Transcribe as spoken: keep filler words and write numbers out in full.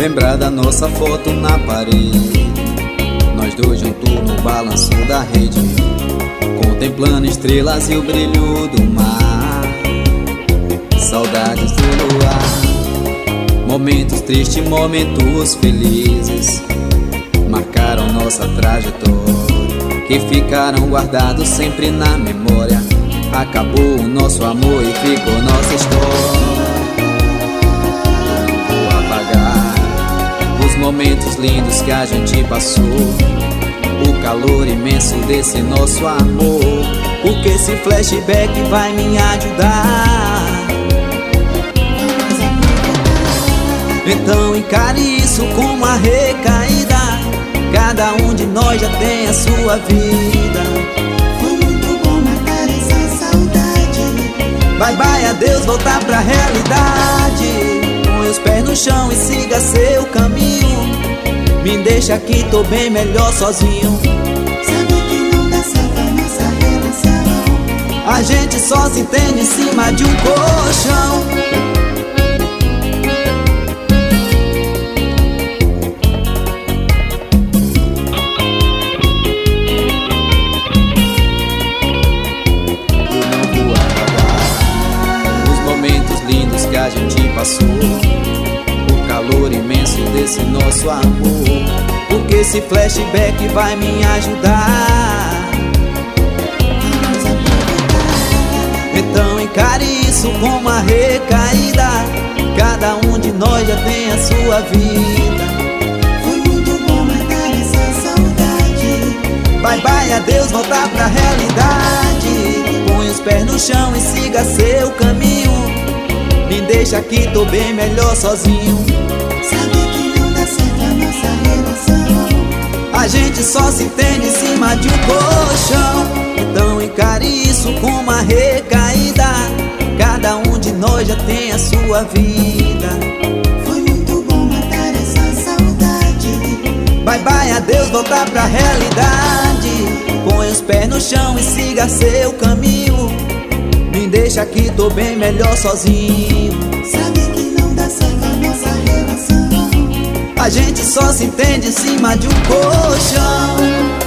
Lembrar da nossa foto na parede, nós dois juntos no balanço da rede, contemplando estrelas e o brilho do mar. Saudades do luar, momentos tristes, momentos felizes, marcaram nossa trajetória, que ficaram guardados sempre na memória. Acabou o nosso amor e ficou nossa história. Eu não vou apagar os momentos lindos que a gente passou, o calor imenso desse nosso amor, porque esse flashback vai me ajudar. Então encare isso como uma recaída, cada um de nós já tem a sua vida. Foi muito bom matar essa saudade. Bye bye, adeus, voltar pra realidade. Põe os pés no chão e siga seu caminho. Me deixa aqui, tô bem melhor sozinho. Sabe que não dá certo a nossa relação, a gente só se entende em cima de um colchão. Lindos que a gente passou, o calor imenso desse nosso amor, porque esse flashback vai me ajudar. Então encare isso como uma recaída, cada um de nós já tem a sua vida. foi muito bom matar essa saudade. Bye bye, adeus, voltar pra realidade. Põe os pés no chão e siga seu caminho. Me deixa aqui, tô bem melhor sozinho. Sabe que não dá certo a nossa relação, a gente só se entende em cima de um colchão. Então encare isso como uma recaída, cada um de nós já tem a sua vida. foi muito bom matar essa saudade. Bye bye, adeus, voltar pra realidade. Põe os pés no chão e siga seu caminho. Me deixa aqui, tô bem melhor sozinho. Sabe que não dá certo a nossa relação, a gente só se entende em cima de um colchão.